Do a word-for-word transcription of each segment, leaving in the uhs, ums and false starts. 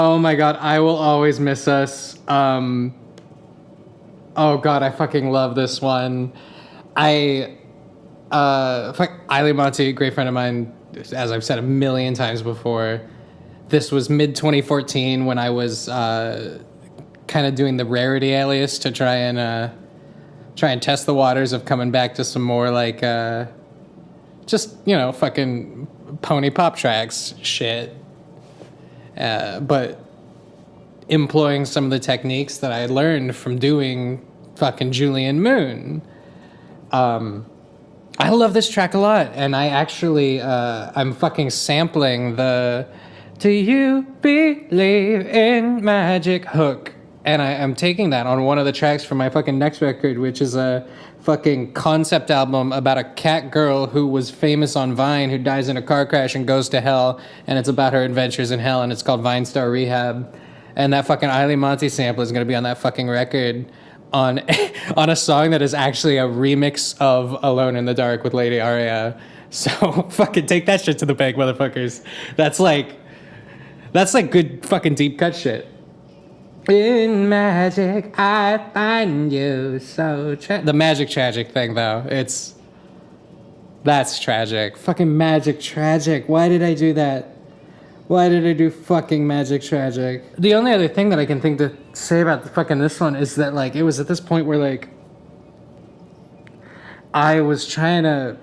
Oh my god, I will always miss us. Um, oh god, I fucking love this one. I, uh, fuck, Eiley Monty, great friend of mine, as I've said a million times before. This was mid twenty fourteen when I was uh, kind of doing the rarity alias to try and uh, try and test the waters of coming back to some more like uh, just you know fucking pony pop tracks shit. Uh, but employing some of the techniques that I learned from doing fucking Julian Moon. Um, I love this track a lot, and I actually, uh, I'm fucking sampling the "Do You Believe in Magic" hook, and I, I'm taking that on one of the tracks from my fucking next record, which is a fucking concept album about a cat girl who was famous on Vine who dies in a car crash and goes to hell, and it's about her adventures in hell, and it's called Vine Star Rehab. And that fucking Eiley Monty sample is going to be on that fucking record on on a song that is actually a remix of Alone in the Dark with Lady Aria. So fucking take that shit to the bank, motherfuckers. That's like that's like good fucking deep cut shit. In magic, I find you so tra- the magic tragic thing though. It's that's tragic. Fucking magic tragic. Why did I do that? Why did I do fucking magic tragic? The only other thing that I can think to say about the fucking this one is that like it was at this point where like I was trying to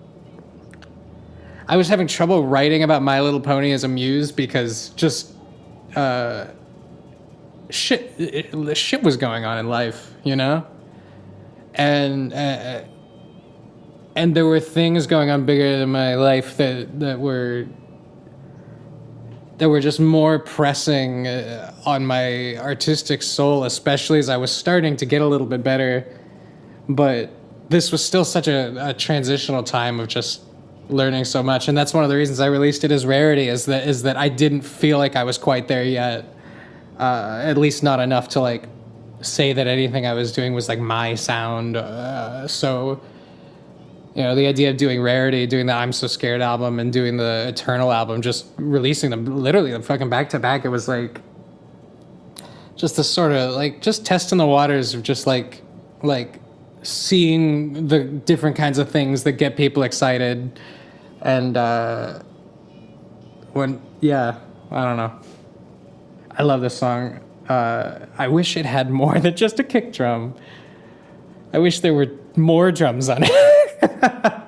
I was having trouble writing about My Little Pony as a muse because just uh shit it, shit was going on in life, you know? And uh, and there were things going on bigger than my life that that were that were just more pressing uh, on my artistic soul, especially as I was starting to get a little bit better. But this was still such a, a transitional time of just learning so much, and that's one of the reasons I released it as rarity, is that is that I didn't feel like I was quite there yet. Uh, at least not enough to like say that anything I was doing was like my sound. Uh, so, you know, the idea of doing Rarity, doing the I'm So Scared album, and doing the Eternal album, just releasing them literally them fucking back to back, it was like just this sort of like just testing the waters of just like like seeing the different kinds of things that get people excited. And uh, when yeah, I don't know. I love this song. Uh, I wish it had more than just a kick drum. I wish there were more drums on it.